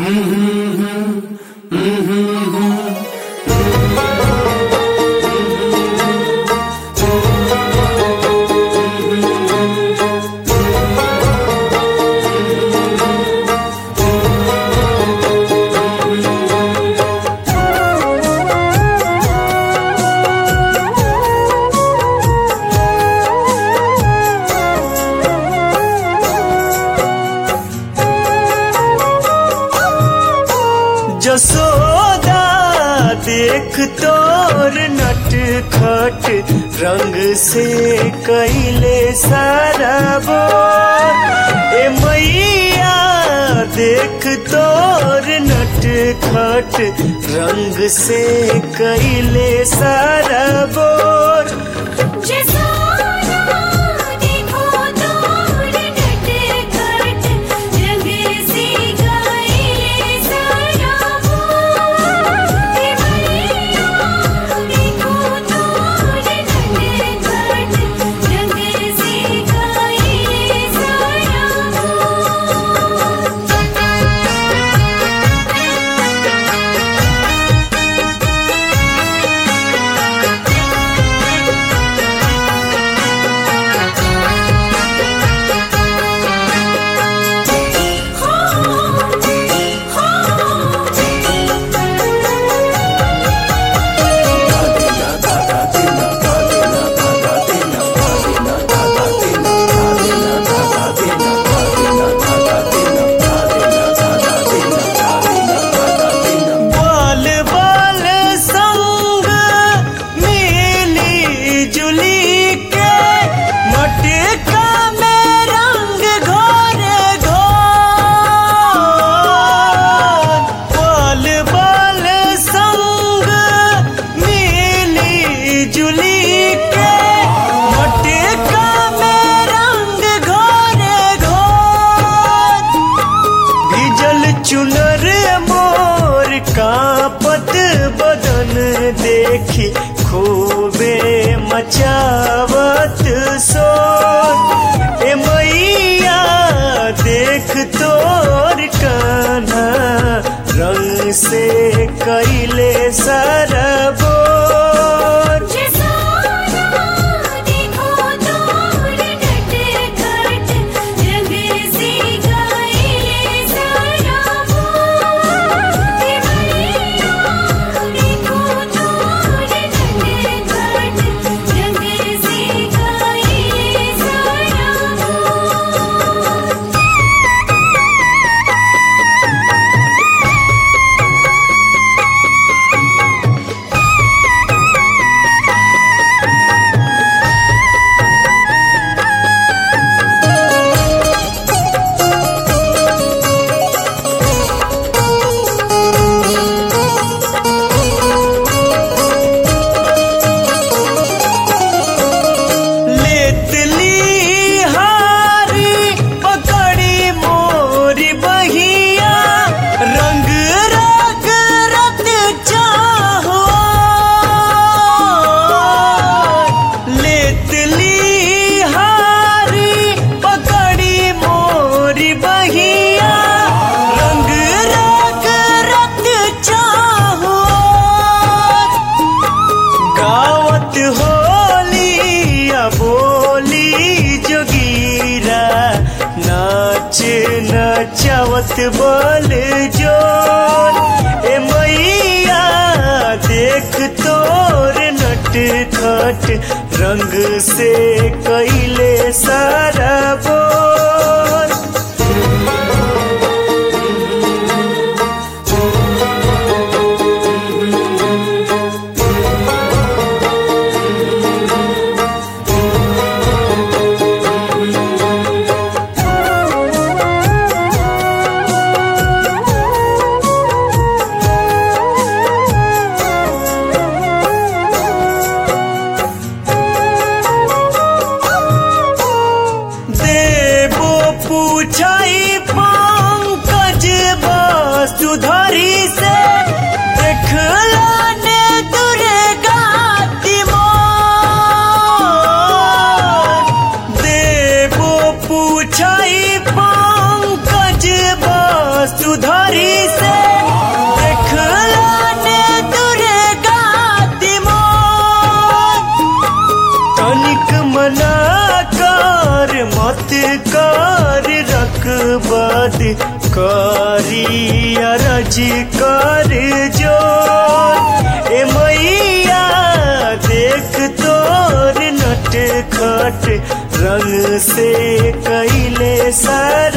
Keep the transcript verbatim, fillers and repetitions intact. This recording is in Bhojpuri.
जसोदा देख तोर नट खट रंग से कैले सारा बोर। ए मैया देख तोर नट खट रंग से कैले सारा बोर। चुनर मोर कांपत बदन देखी खूबे मचावत शोर। ए मैया देख तोर कान्हा रंग से कैले सारा बोर। नचावत बोल जोर। ए मैया देख तोर नट खट रंग से कैले सारा बोर। एक बात करी अरज कर जोर ए मैया देख तोर नट खट रंग से कैले सर